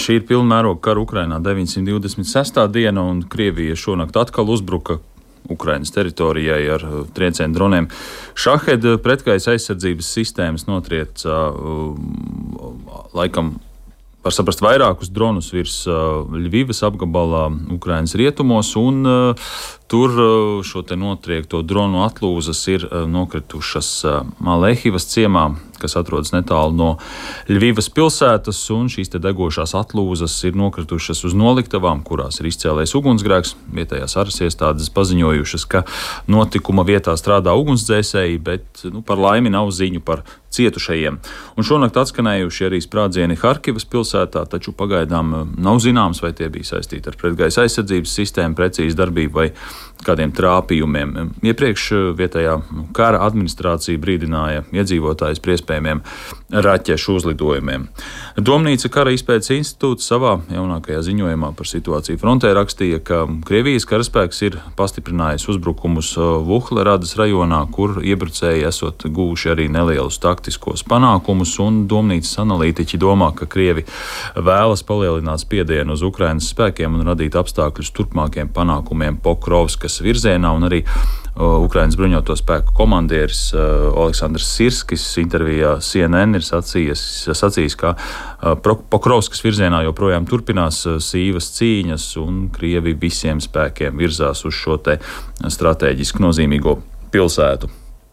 Šī ir pilnmēroga kara Ukrainā 926. diena, un Krievija šonakt atkal uzbruka Ukrainas teritorijai ar triecienu droniem. Šahed pretgaisa aizsardzības sistēmas notrieca laikam var saprast vairākus dronus virs Ļvivas apgabalā Ukrainas rietumos, un tur šo te notriekto dronu atlūzas ir nokritušas Malehivas ciemā, kas atrodas netālu no Ļvivas pilsētas, un šīs te degošās atlūzas ir nokritušas uz noliktavām, kurās ir izcēlējis ugunsgrēks. Vietējās varas iestādes paziņojušas, ka notikuma vietā strādā ugunsdzēsēji, bet par laimi nav ziņu par cietušajiem. Un šonakt atskanējuši arī sprādzieni Harkivas pilsētā, taču pagaidām nav zināms, vai tie bija saistīti ar pretgaisa aizsardzības sistēmu, precīzu darbību vai kādiem trāpījumiem. Iepriekš vietējā kara administrācija brīdināja iedzīvotājus par iespējamiem raķešu uzlidojumiem. Domnīca Kara izpētes institūts savā jaunākajā ziņojumā par situāciju frontē rakstīja, ka Krievijas karaspēks ir pastiprinājis uzbrukumus Vuhleradas rajonā, kur iebrucēji esot guvuši arī nelielus taktiskos panākumus, un domnīcas analītiķi domā, ka Krievi vēlas palielināt spiedienu uz Ukrainas spēkiem un radīt apstākļus turpmākiem panākumiem Pokrovskas virzienā, un arī Ukrainas bruņoto spēku komandieris Oleksandrs Sirskis intervijā CNN ir sacījis, ka Pokrovskas virzienā joprojām turpinās sīvas cīņas, un Krievi visiem spēkiem virzās uz šo te stratēģiski nozīmīgo pilsētu.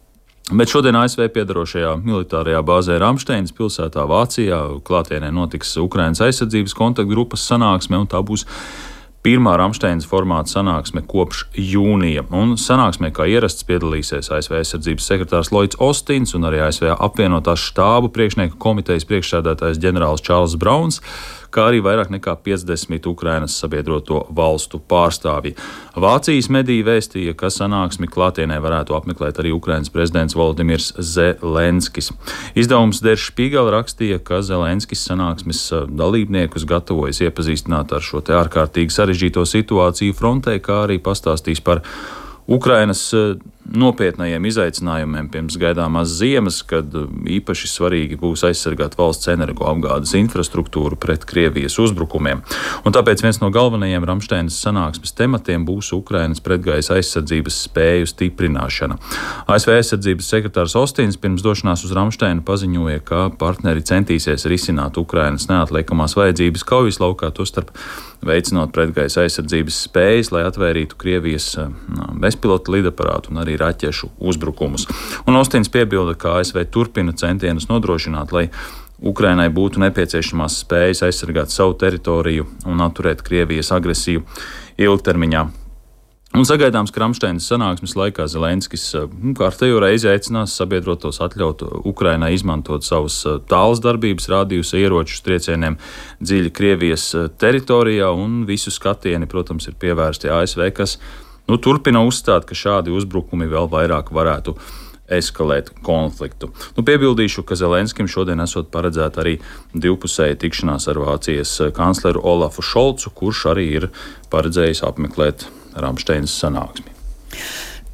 Bet šodien ASV piedarošajā militārajā bāzē Ramšteinas pilsētā Vācijā klātienē notiks Ukrainas aizsardzības kontaktgrupas sanāksme, un tā būs pirmā Ramšteinas formāta sanāksme kopš jūnija. Un sanāksmē, kā ierasts, piedalīsies ASV aizsardzības sekretārs Lloyds Ostins un arī ASV apvienotās štābu priekšnieku komitejas priekšsēdētājs ģenerālis Čārls Brauns, kā arī vairāk nekā 50 Ukrainas sabiedroto valstu pārstāvji. Vācijas mediji vēstīja, ka sanāksmi klātienē varētu apmeklēt arī Ukrainas prezidents Volodimirs Zelenskis. Izdevums Der Spiegel rakstīja, ka Zelenskis sanāksmes dalībniekus gatavojas iepazīstināt ar šo te ārkārtīgi sarežģīto situāciju frontē, kā arī pastāstīs par Ukrainas nopietnajiem izaicinājumiem pirms gaidāmās ziemas, kad īpaši svarīgi būs aizsargāt valsts energoapgādes infrastruktūru pret Krievijas uzbrukumiem. Un tāpēc viens no galvenajiem Ramšteinas sanāksmes tematiem būs Ukrainas pretgaisa aizsardzības spēju stiprināšana. ASV aizsardzības sekretārs Ostins pirms došanās uz Ramšteinu paziņoja, ka partneri centīsies risināt Ukrainas neatliekamās vajadzības kaujas laukā, tostarp veicinot pretgaisa aizsardzības spējas, lai atvērītu Krievijas bezpilota lidaparātu un arī raķešu uzbrukumus. Un Ostins piebilda, ka ASV turpina centienus nodrošināt, lai Ukrainai būtu nepieciešamās spējas aizsargāt savu teritoriju un atturēt Krievijas agresiju ilgtermiņā. Un sagaidāms, ka Ramšteinas sanāksmes laikā Zelenskis kārtējo reizi aicinās sabiedrotos atļaut Ukrainai izmantot savus tālas darbības rādījusa ieročus triecieniem dziļi Krievijas teritorijā, un visu skatieni, protams, ir pievērsti ASV, kas turpina uzstāt, ka šādi uzbrukumi vēl vairāk varētu eskalēt konfliktu. Piebildīšu, ka Zelenskim šodien esot paredzēta arī divpusēja tikšanās ar Vācijas kancleru Olafu Šolcu, kurš arī ir paredzējis apmeklēt Ramšteinas sanāksmi.